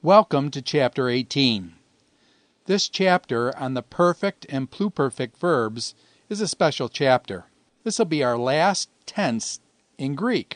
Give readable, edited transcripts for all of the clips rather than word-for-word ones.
Welcome to Chapter 18. This chapter on the perfect and pluperfect verbs is a special chapter. This will be our last tense in Greek.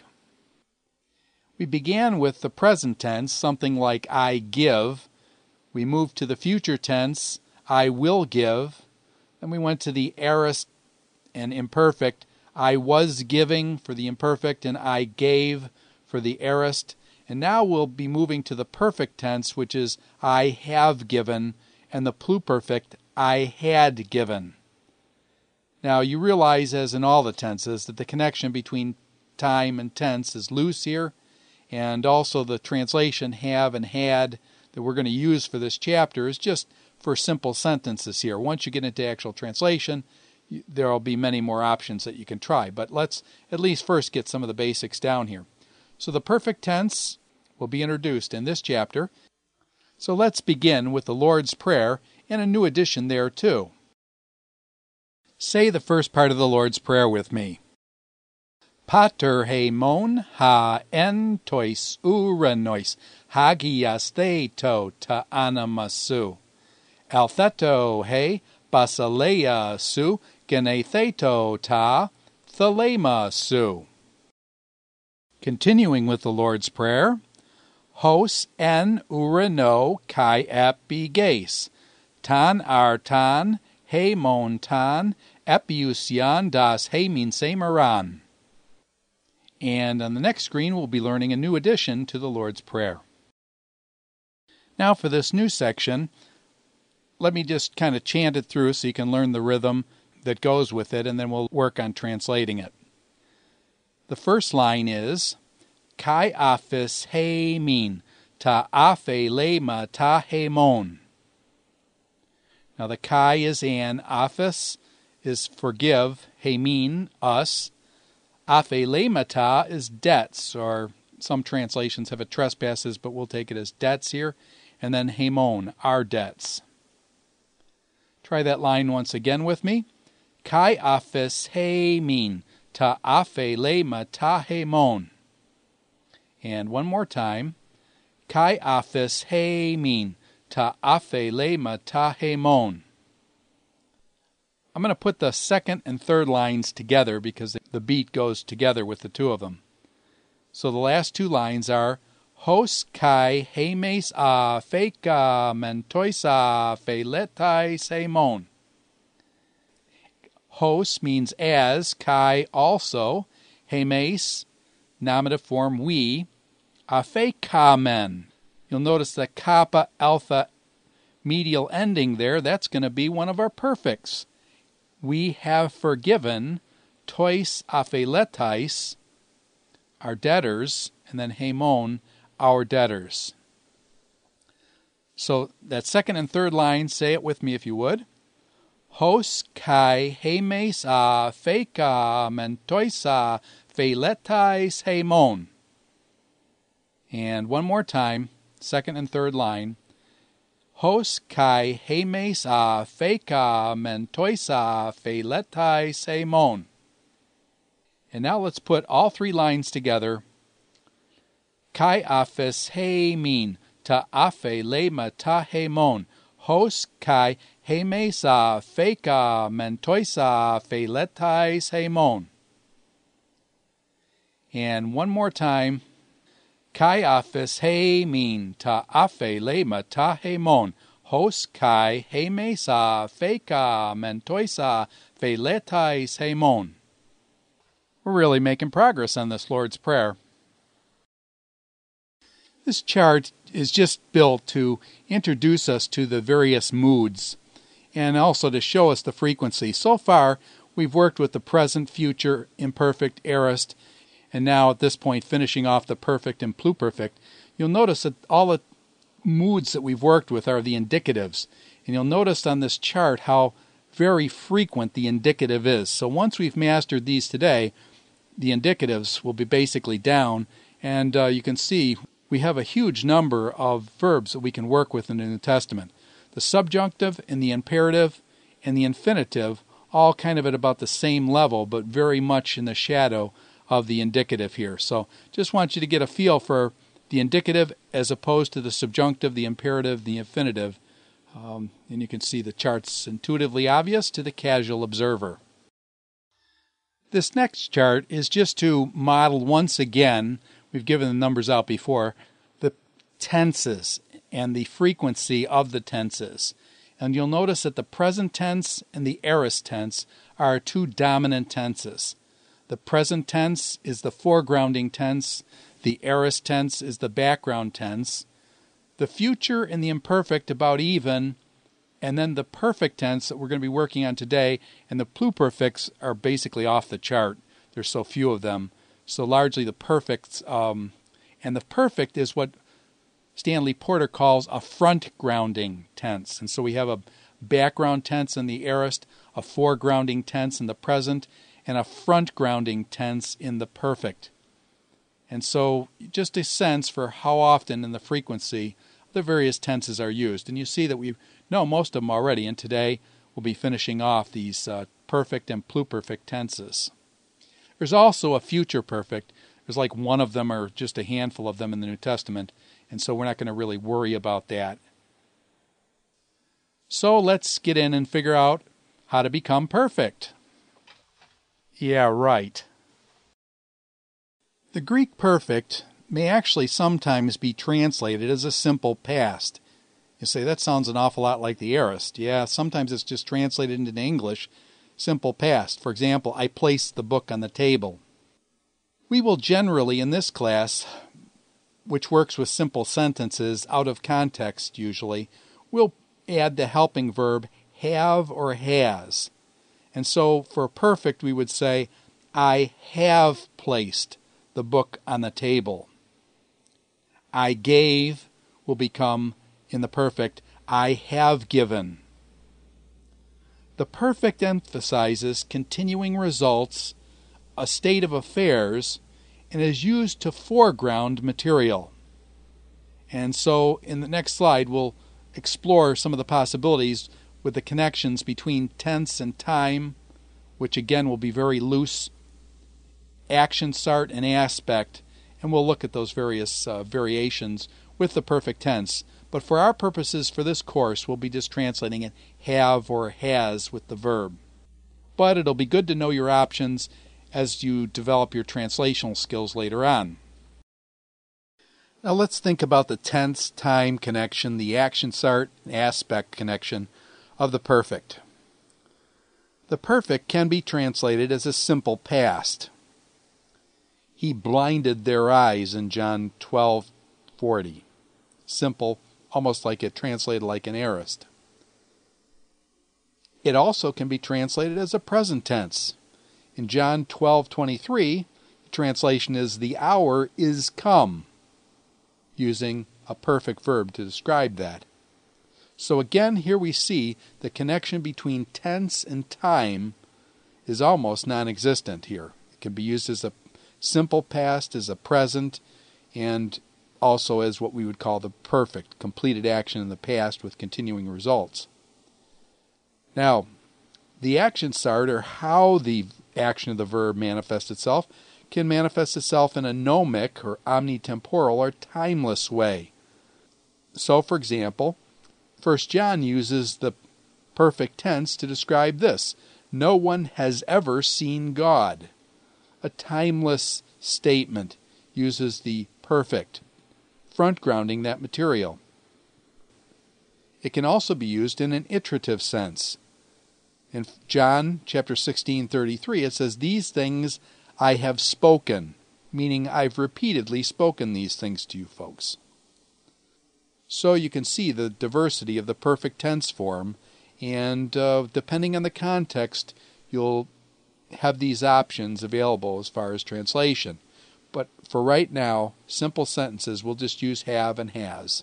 We began with the present tense, something like I give. We moved to the future tense, I will give. Then we went to the aorist and imperfect, I was giving for the imperfect and I gave for the aorist. And now we'll be moving to the perfect tense, which is I have given, and the pluperfect, I had given. Now you realize, as in all the tenses, that the connection between time and tense is loose here, and also the translation have and had that we're going to use for this chapter is just for simple sentences here. Once you get into actual translation, there will be many more options that you can try. But let's at least first get some of the basics down here. So the perfect tense will be introduced in this chapter. So let's begin with the Lord's Prayer and a new addition there too. Say the first part of the Lord's Prayer with me. Pater haimon ha en tois uranois hagias theto ta anamasu. Altheto he basileia su genetheto ta thalema su. Continuing with the Lord's Prayer, Hos en urano kai epiges, tan artan, haimon tan, epiusian das haimin semaran. And on the next screen, we'll be learning a new addition to the Lord's Prayer. Now for this new section, let me just kind of chant it through so you can learn the rhythm that goes with it, and then we'll work on translating it. The first line is, Kai aphis heimin, ta aphe lema ta haimon. Now the kai is an, aphis is forgive, heimin, us. Aphe lema ta is debts, or some translations have it trespasses, but we'll take it as debts here. And then haimon, our debts. Try that line once again with me. Kai aphis heimin, ta aphe lema ta haimon. And one more time. Kai aphis heimin, ta aphe lema ta haimon. I'm going to put the second and third lines together because the beat goes together with the two of them. So the last two lines are Hos kai heimes a feka mentoisa feletais haimon. Hos means as, kai also, heimes, nominative form we, afekamen. You'll notice the kappa alpha medial ending there, that's going to be one of our perfects. We have forgiven, tois apheletais, our debtors, and then haimon, our debtors. So that second and third line, say it with me if you would. Hos kai heimes a feka mentoisa feletais haimon. And one more time, second and third line. Hos kai heimes a feka mentoisa feletais haimon. And now let's put all three lines together. Kai aphis heimin, ta aphe lema ta haimon. Hos kai heimes a feka mentoisa feletais haimon. And one more time. Kai aphis heimin, ta aphe lema ta haimon. Hos kai heimes a feka mentoisa feletais haimon. We're really making progress on this Lord's Prayer. This chart is just built to introduce us to the various moods and also to show us the frequency. So far, we've worked with the present, future, imperfect, aorist, and now at this point finishing off the perfect and pluperfect. You'll notice that all the moods that we've worked with are the indicatives. And you'll notice on this chart how very frequent the indicative is. So once we've mastered these today, the indicatives will be basically down, and you can see we have a huge number of verbs that we can work with in the New Testament. The subjunctive and the imperative and the infinitive all kind of at about the same level, but very much in the shadow of the indicative here. So just want you to get a feel for the indicative as opposed to the subjunctive, the imperative, the infinitive. And you can see the chart's intuitively obvious to the casual observer. This next chart is just to model once again, we've given the numbers out before, the tenses and the frequency of the tenses. And you'll notice that the present tense and the aorist tense are two dominant tenses. The present tense is the foregrounding tense. The aorist tense is the background tense. The future and the imperfect about even, and then the perfect tense that we're going to be working on today, and the pluperfects are basically off the chart. There's so few of them. So largely the perfects, and the perfect is what Stanley Porter calls a front-grounding tense. And so we have a background tense in the aorist, a foregrounding tense in the present, and a front-grounding tense in the perfect. And so just a sense for how often in the frequency the various tenses are used. And you see that we know most of them already, and today we'll be finishing off these perfect and pluperfect tenses. There's also a future perfect. There's like one of them or just a handful of them in the New Testament, and so we're not going to really worry about that. So let's get in and figure out how to become perfect. Yeah, right. The Greek perfect may actually sometimes be translated as a simple past. You say, that sounds an awful lot like the aorist. Yeah, sometimes it's just translated into English, simple past. For example, I placed the book on the table. We will generally, in this class, which works with simple sentences out of context usually, we'll add the helping verb have or has. And so for perfect, we would say, I have placed the book on the table. I gave will become, in the perfect, I have given. The perfect emphasizes continuing results, a state of affairs, and is used to foreground material. And so in the next slide, we'll explore some of the possibilities with the connections between tense and time, which again will be very loose, action start and aspect, and we'll look at those various variations with the perfect tense. But for our purposes for this course, we'll be just translating it have or has with the verb. But it'll be good to know your options as you develop your translational skills later on. Now let's think about the tense-time connection, the action start and aspect connection of the perfect. The perfect can be translated as a simple past. He blinded their eyes in John 12:40. Simple, almost like it translated like an aorist. It also can be translated as a present tense. In John 12:23, the translation is the hour is come, using a perfect verb to describe that. So again, here we see the connection between tense and time is almost non-existent here. It can be used as a simple past, as a present, and also as what we would call the perfect, completed action in the past with continuing results. Now, the action start, or how the action of the verb manifests itself, can manifest itself in a gnomic or omnitemporal or timeless way. So, for example, 1 John uses the perfect tense to describe this. No one has ever seen God. A timeless statement uses the perfect, front-grounding that material. It can also be used in an iterative sense. In John chapter 16:33, it says, "These things I have spoken," meaning I've repeatedly spoken these things to you folks. So you can see the diversity of the perfect tense form, and depending on the context, you'll have these options available as far as translation. But for right now, simple sentences, we'll just use have and has.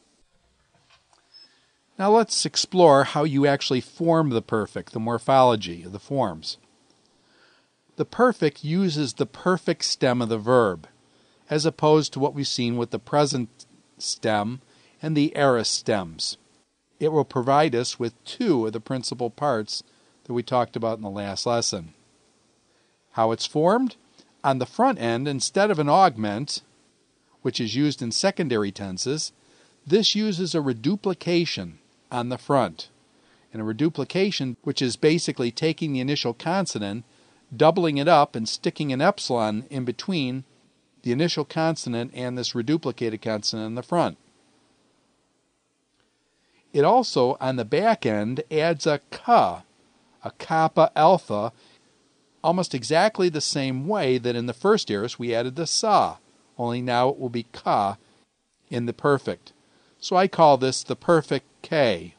Now let's explore how you actually form the perfect, the morphology of the forms. The perfect uses the perfect stem of the verb, as opposed to what we've seen with the present stem and the aorist stems. It will provide us with two of the principal parts that we talked about in the last lesson. How it's formed? On the front end, instead of an augment, which is used in secondary tenses, this uses a reduplication on the front. And a reduplication, which is basically taking the initial consonant, doubling it up and sticking an epsilon in between the initial consonant and this reduplicated consonant in the front. It also, on the back end, adds a ka, a kappa alpha, almost exactly the same way that in the first aorist we added the sa, only now it will be ka in the perfect. So I call this the perfect K.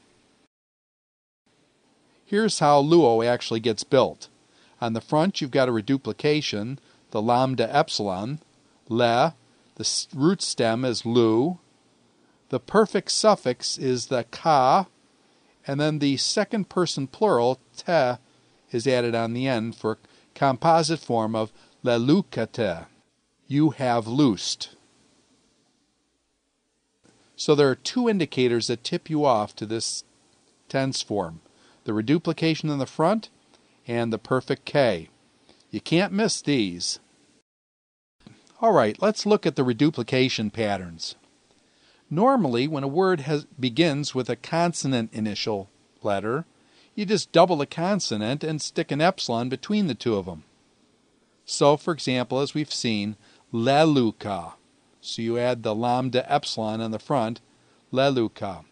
Here's how luo actually gets built. On the front you've got a reduplication, the lambda epsilon, le, the root stem is lu, the perfect suffix is the ka, and then the second person plural, te, is added on the end for composite form of lelukate, you have loosed. So there are two indicators that tip you off to this tense form, the reduplication in the front and the perfect K. You can't miss these. Alright, let's look at the reduplication patterns. Normally, when a word begins with a consonant initial letter, you just double the consonant and stick an epsilon between the two of them. So, for example, as we've seen, leluka. So you add the lambda epsilon on the front, leluka.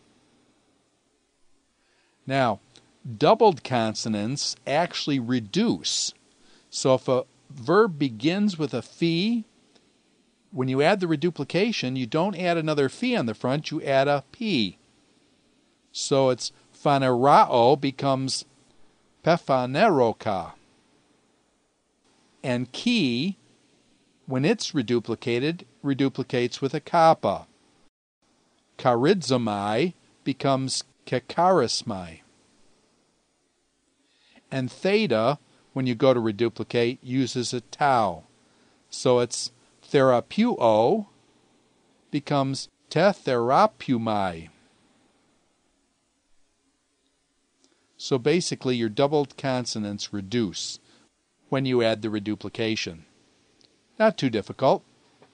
Now, doubled consonants actually reduce. So if a verb begins with a phi, when you add the reduplication, you don't add another phi on the front, you add a p. So it's phanerao becomes pephaneroka. And ki, when it's reduplicated, reduplicates with a kappa. Charizomai becomes kekarismai. And theta, when you go to reduplicate, uses a tau. So it's therapuo becomes tetherapumai. So basically your doubled consonants reduce when you add the reduplication. Not too difficult.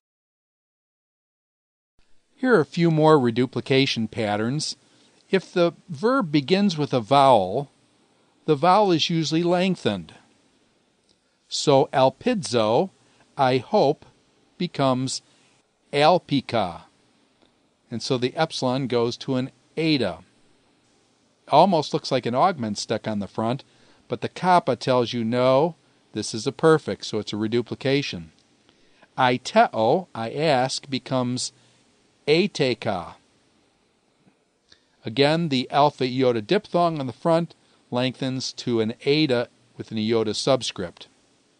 Here are a few more reduplication patterns. If the verb begins with a vowel, the vowel is usually lengthened. So alpidzo, I hope, becomes alpica. And so the epsilon goes to an eta. Almost looks like an augment stuck on the front, but the kappa tells you no, this is a perfect, so it's a reduplication. Aiteo, I ask, becomes ateka. Again, the alpha iota diphthong on the front lengthens to an eta with an iota subscript.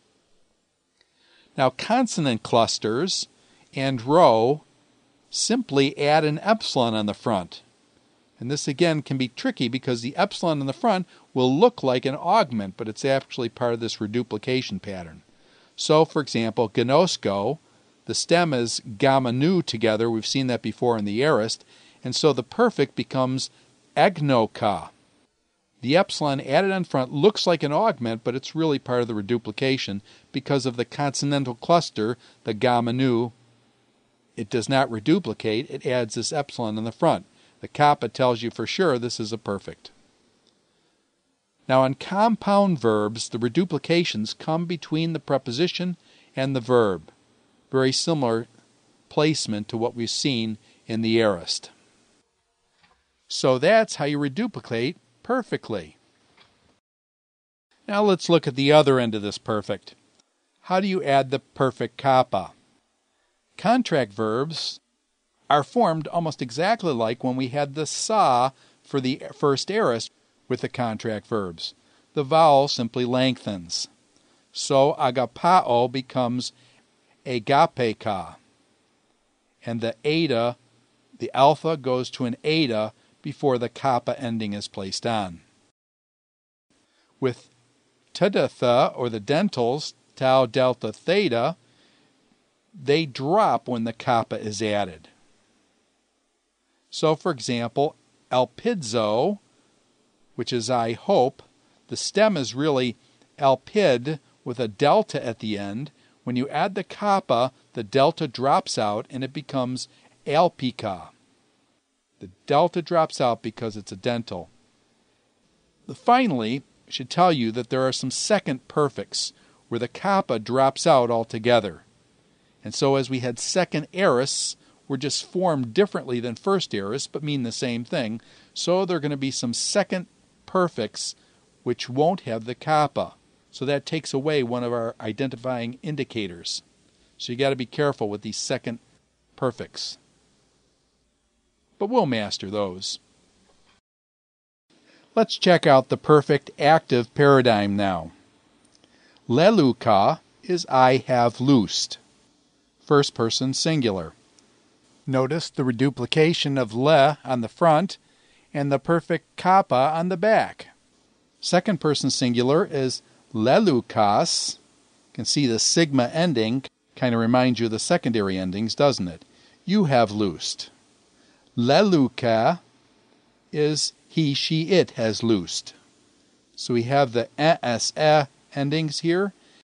Now, consonant clusters and rho simply add an epsilon on the front. And this again can be tricky because the epsilon in the front will look like an augment, but it's actually part of this reduplication pattern. So, for example, gnosko, the stem is gamma nu together. We've seen that before in the aorist. And so the perfect becomes agnoka. The epsilon added on front looks like an augment, but it's really part of the reduplication because of the consonantal cluster, the gamma nu. It does not reduplicate, it adds this epsilon in the front. The kappa tells you for sure this is a perfect. Now on compound verbs, the reduplications come between the preposition and the verb. Very similar placement to what we've seen in the aorist. So that's how you reduplicate perfectly. Now let's look at the other end of this perfect. How do you add the perfect kappa? Contract verbs are formed almost exactly like when we had the sa for the first aorist with the contract verbs. The vowel simply lengthens. So agapao becomes agapeka. And the eta, the alpha, goes to an eta before the kappa ending is placed on. With tadatha, or the dentals, tau, delta, theta, they drop when the kappa is added. So, for example, alpidzo, which is I hope, the stem is really alpid with a delta at the end. When you add the kappa the delta drops out and it becomes alpica. The delta drops out because it's a dental. Finally, I should tell you that there are some second perfects where the kappa drops out altogether. And so as we had second aorist, were just formed differently than first aorist, but mean the same thing. So there are going to be some second perfects which won't have the kappa. So that takes away one of our identifying indicators. So you got to be careful with these second perfects. But we'll master those. Let's check out the perfect active paradigm now. Leluka is I have loosed. First person singular. Notice the reduplication of le on the front and the perfect kappa on the back. Second person singular is lelukas. You can see the sigma ending kind of reminds you of the secondary endings, doesn't it? You have loosed. Leluka is he, she, it has loosed. So we have the es endings here.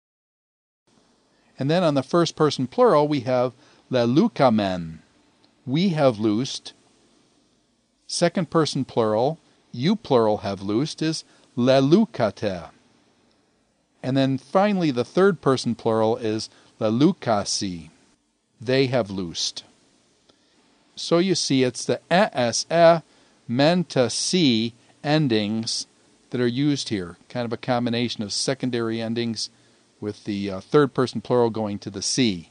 And then on the first person plural we have lelukamen. We have loosed. Second person plural, you plural have loosed, is lelukate. And then finally the third person plural is lelukasi. They have loosed. So you see it's the es, men to see endings that are used here. Kind of a combination of secondary endings with the third person plural going to the C.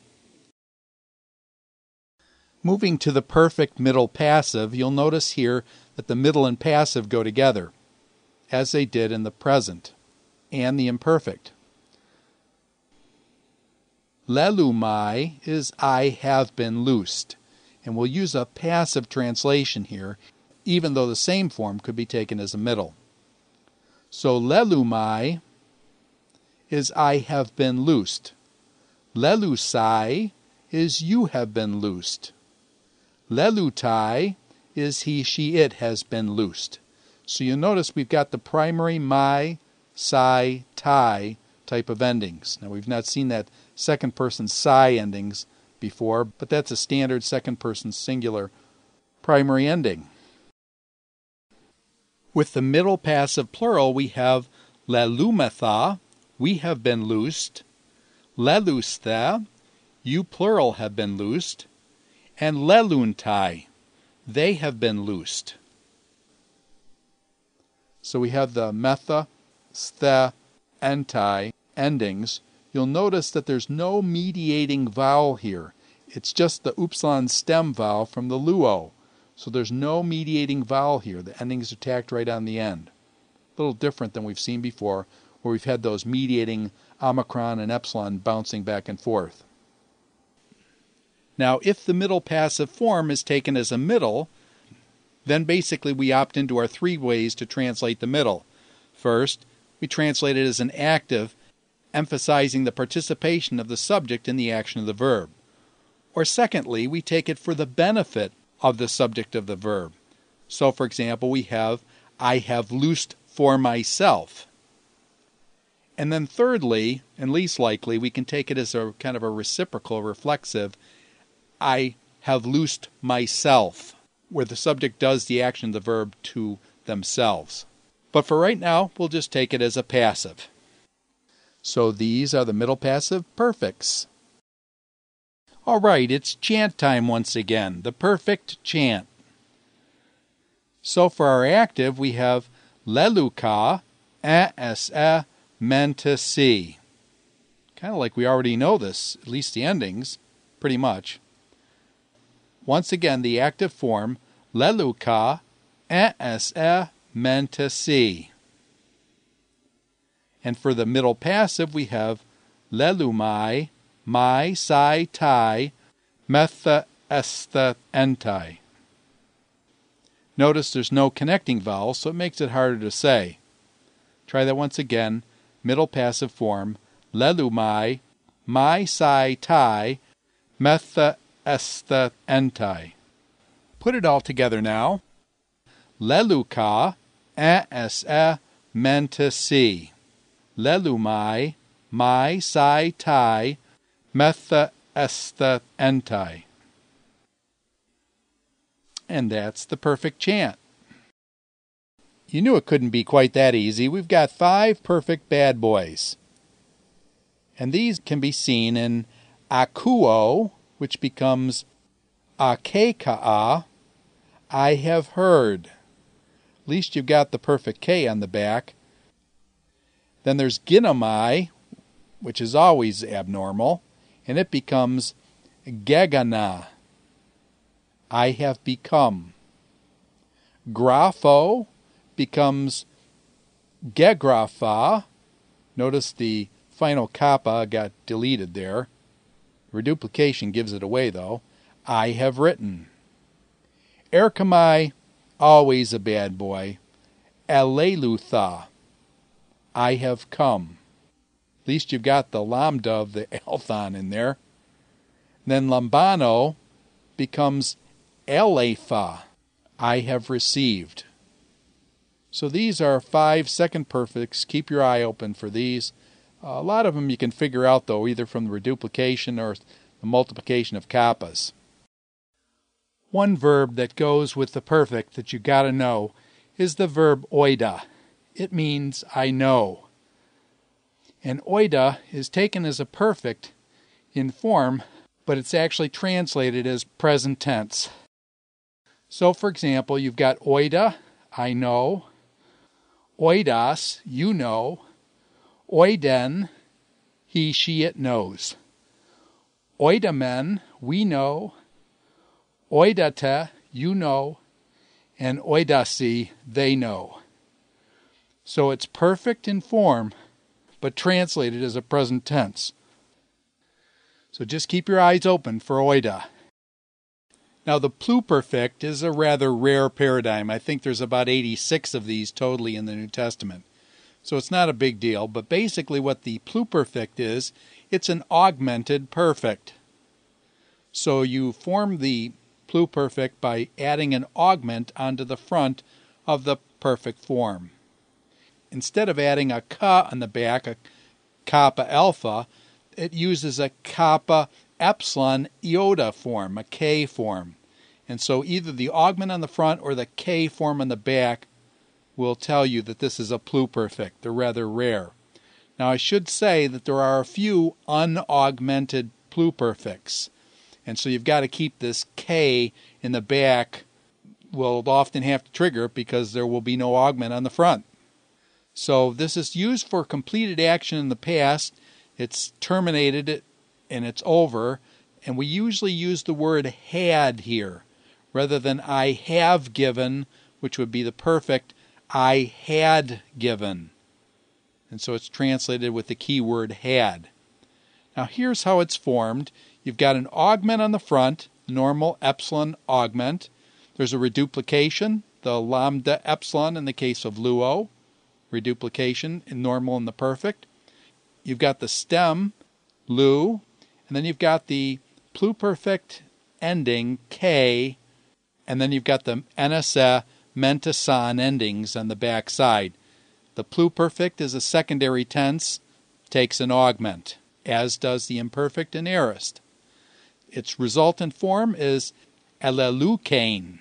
Moving to the perfect middle passive, you'll notice here that the middle and passive go together, as they did in the present and the imperfect. Lelumai is I have been loosed, and we'll use a passive translation here, even though the same form could be taken as a middle. So lelumai is I have been loosed. Lelusai is you have been loosed. Lelutai is he, she, it has been loosed. So you notice we've got the primary my, sai, tai type of endings. Now we've not seen that second person sai endings before, but that's a standard second person singular primary ending. With the middle passive plural we have lelumetha, we have been loosed. Lelustha, you plural have been loosed. And leluntai, they have been loosed. So we have the metha, stha, entai endings. You'll notice that there's no mediating vowel here. It's just the upsilon stem vowel from the luo. So there's no mediating vowel here. The endings are tacked right on the end. A little different than we've seen before, where we've had those mediating omicron and epsilon bouncing back and forth. Now, if the middle passive form is taken as a middle, then basically we opt into our three ways to translate the middle. First, we translate it as an active, emphasizing the participation of the subject in the action of the verb. Or secondly, we take it for the benefit of the subject of the verb. So, for example, we have, I have loosed for myself. And then thirdly, and least likely, we can take it as a kind of a reciprocal, reflexive, I have loosed myself, where the subject does the action of the verb to themselves. But for right now, we'll just take it as a passive. So these are the middle passive perfects. All right, it's chant time once again, the perfect chant. So for our active, we have leluka, asa, menta si. Kind of like we already know this, at least the endings, pretty much. Once again, the active form, leluka, asa, menta si. And for the middle passive, we have lelumai, mai, sai, tai, metha, estha, entai. Notice there's no connecting vowel, so it makes it harder to say. Try that once again. Middle passive form, lelumai, mai, sai, tai, metha, estha, entai. Put it all together now. Leluka, asa, menta si. Lelumai, mai, sai, tai, metha, esthentai. And that's the perfect chant. You knew it couldn't be quite that easy. We've got 5 perfect bad boys. And these can be seen in akuo, which becomes akeka'a, I have heard. At least you've got the perfect K on the back. Then there's ginamai, which is always abnormal, and it becomes gegana, I have become. Grapho becomes gegrapha. Notice the final kappa got deleted there. Reduplication gives it away, though. I have written. Erkamai, always a bad boy. Alelutha, I have come. At least you've got the lambda of the althon in there. Then lambano becomes alepha, I have received. So these are 5 second perfects. Keep your eye open for these. A lot of them you can figure out, though, either from the reduplication or the multiplication of kappas. One verb that goes with the perfect that you got to know is the verb oida. It means I know. And oida is taken as a perfect in form, but it's actually translated as present tense. So, for example, you've got oida, I know, oidas, you know, oiden, he, she, it knows, oidamen, we know, oidate, you know, and oidasi, they know. So it's perfect in form, but translated as a present tense. So just keep your eyes open for oida. Now the pluperfect is a rather rare paradigm. I think there's about 86 of these totally in the New Testament. So it's not a big deal, but basically what the pluperfect is, it's an augmented perfect. So you form the pluperfect by adding an augment onto the front of the perfect form. Instead of adding a ka on the back, a kappa alpha, it uses a kappa epsilon iota form, a K form. And so either the augment on the front or the K form on the back will tell you that this is a pluperfect. They're rather rare. Now I should say that there are a few unaugmented pluperfects. And so you've got to keep this K in the back. We'll often have to trigger it because there will be no augment on the front. So this is used for completed action in the past. It's terminated and it's over. And we usually use the word had here rather than I have given, which would be the perfect I had given. And so it's translated with the key word had. Now here's how it's formed. You've got an augment on the front, normal epsilon augment. There's a reduplication, the lambda epsilon in the case of luo, reduplication in normal in the perfect. You've got the stem, lu, and then you've got the pluperfect ending, k, and then you've got the nsa, mentasan endings on the back side. The pluperfect is a secondary tense, takes an augment, as does the imperfect and aorist. Its resultant form is alelukein.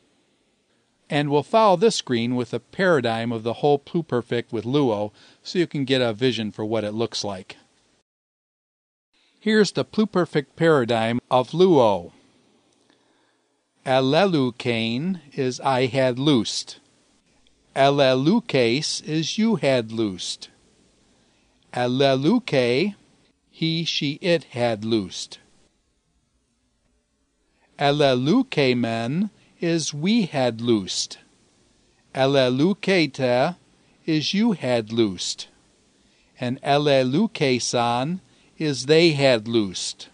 And we'll follow this screen with a paradigm of the whole pluperfect with luo so you can get a vision for what it looks like. Here's the pluperfect paradigm of luo. Alelukein is I had loosed. Alelukes is you had loosed. Aleluke, he, she, it had loosed. Alelukemen is we had loosed. Alelukete is you had loosed. And alelukesan is they had loosed.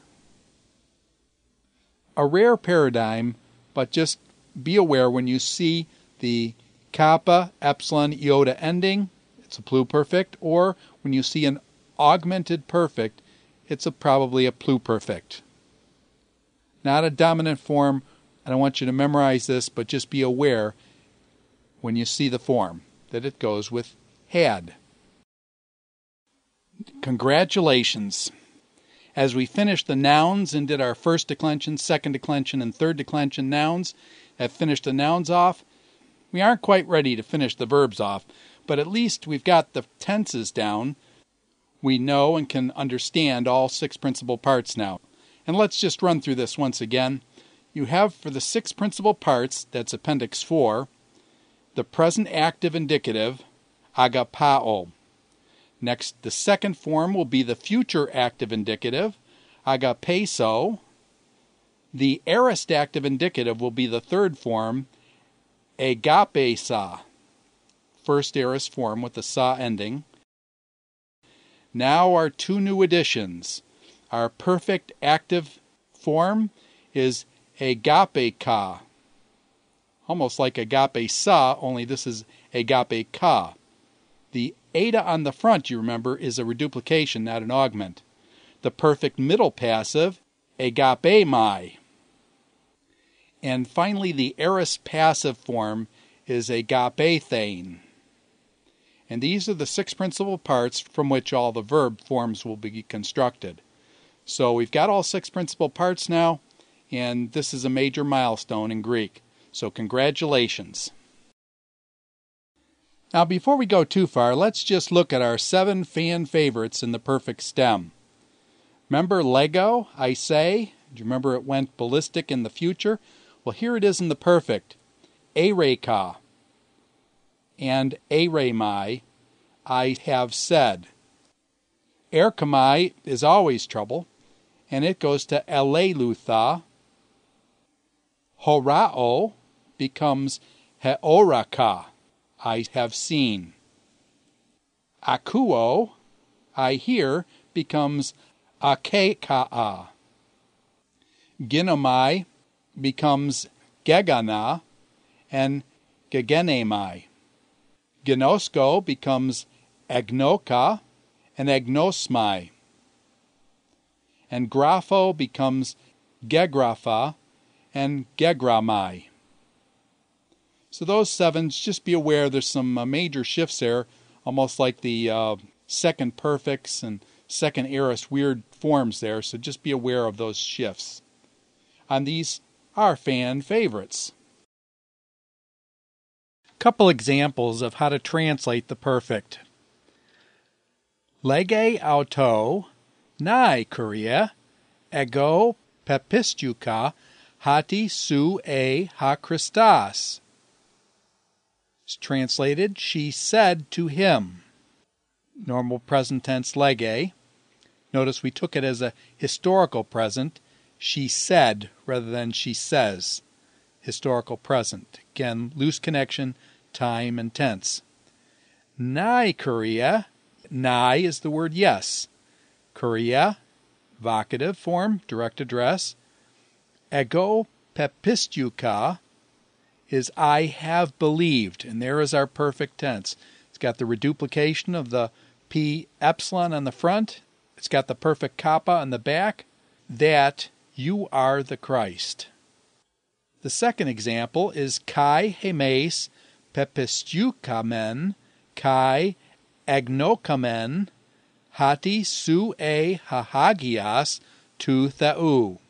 A rare paradigm, but just be aware when you see the kappa, epsilon, iota ending, it's a pluperfect, or when you see an augmented perfect, it's probably a pluperfect. Not a dominant form. I don't want you to memorize this, but just be aware when you see the form that it goes with had. Congratulations. As we finished the nouns and did our first declension, second declension, and third declension nouns, have finished the nouns off, we aren't quite ready to finish the verbs off, but at least we've got the tenses down. We know and can understand all 6 principal parts now. And let's just run through this once again. You have for the 6 principal parts, that's Appendix 4, the present active indicative, agapao. Next, the second form will be the future active indicative, agapeso. The aorist active indicative will be the third form, agapesa. First aorist form with the sa ending. Now our 2 new additions. Our perfect active form is agapeka. Almost like agapesa, only this is agapeka. The eta on the front, you remember, is a reduplication, not an augment. The perfect middle passive, agapemai. And finally, the aorist passive form is agapethane. And these are the 6 principal parts from which all the verb forms will be constructed. So we've got all 6 principal parts now, and this is a major milestone in Greek. So congratulations. Now before we go too far, let's just look at our 7 fan favorites in the perfect stem. Remember Lego, I say? Do you remember it went ballistic in the future? Well, here it is in the perfect. Eureka and Euremai, I have said. Erkamai is always trouble, and it goes to Elelutha. Horao becomes Heoraka, I have seen. Akuo, I hear, becomes Akekaa. Ginomai becomes Gegana and Gegenemai. Gnosko becomes Agnoka and Agnosmai. And Grapho becomes Gegrapha and Gegramai. So those 7, just be aware there's some major shifts there, almost like the second perfects and second aorist weird forms there, so just be aware of those shifts. And these are fan favorites. Couple examples of how to translate the perfect. Lege auto, nai kuria, ego pepistuka, hati su e ha Christas. It's translated, she said to him. Normal present tense lege. Notice we took it as a historical present. She said rather than she says. Historical present. Again, loose connection, time and tense. Nai kuria. Nai is the word yes. Kuria, vocative form, direct address. Ego pepistuka is I have believed, and there is our perfect tense. It's got the reduplication of the P epsilon on the front. It's got the perfect kappa on the back. That you are the Christ. The second example is kai hemes pepistukamen kai agnokamen hati su e hahagias tu theu.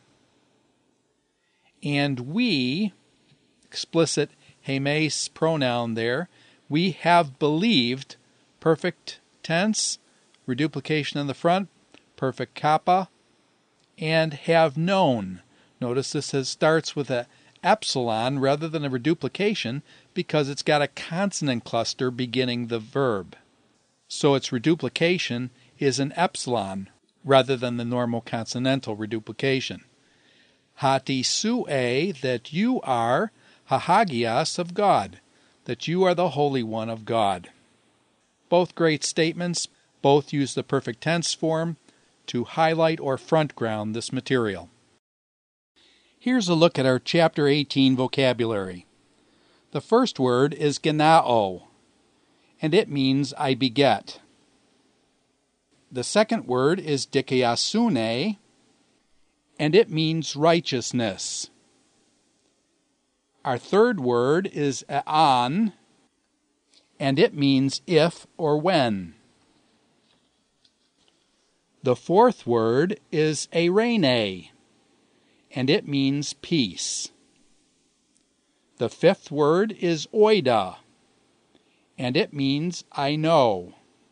And we, explicit hemes pronoun there, we have believed, perfect tense, reduplication in the front, perfect kappa, and have known. Notice this starts with a epsilon rather than a reduplication because it's got a consonant cluster beginning the verb. So its reduplication is an epsilon rather than the normal consonantal reduplication. Hati sue, that you are hahagias of God, that you are the Holy One of God. Both great statements, both use the perfect tense form to highlight or front ground this material. Here's a look at our Chapter 18 vocabulary. The first word is genao, and it means I beget. The second word is dikaiasune, and it means righteousness. Our third word is ean, and it means if or when. The fourth word is eirene, and it means peace. The fifth word is oida, and it means I know.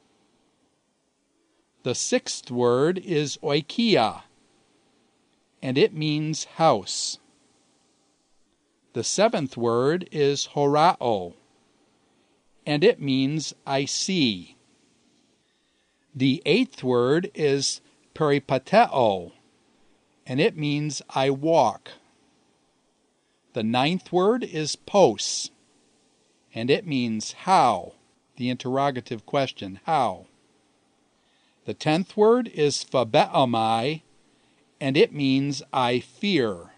The sixth word is oikia, and it means house. The seventh word is horao, and it means I see. The eighth word is peripateo, and it means I walk. The ninth word is pos, and it means how, the interrogative question, how. The 10th word is phabeomai, and it means I fear.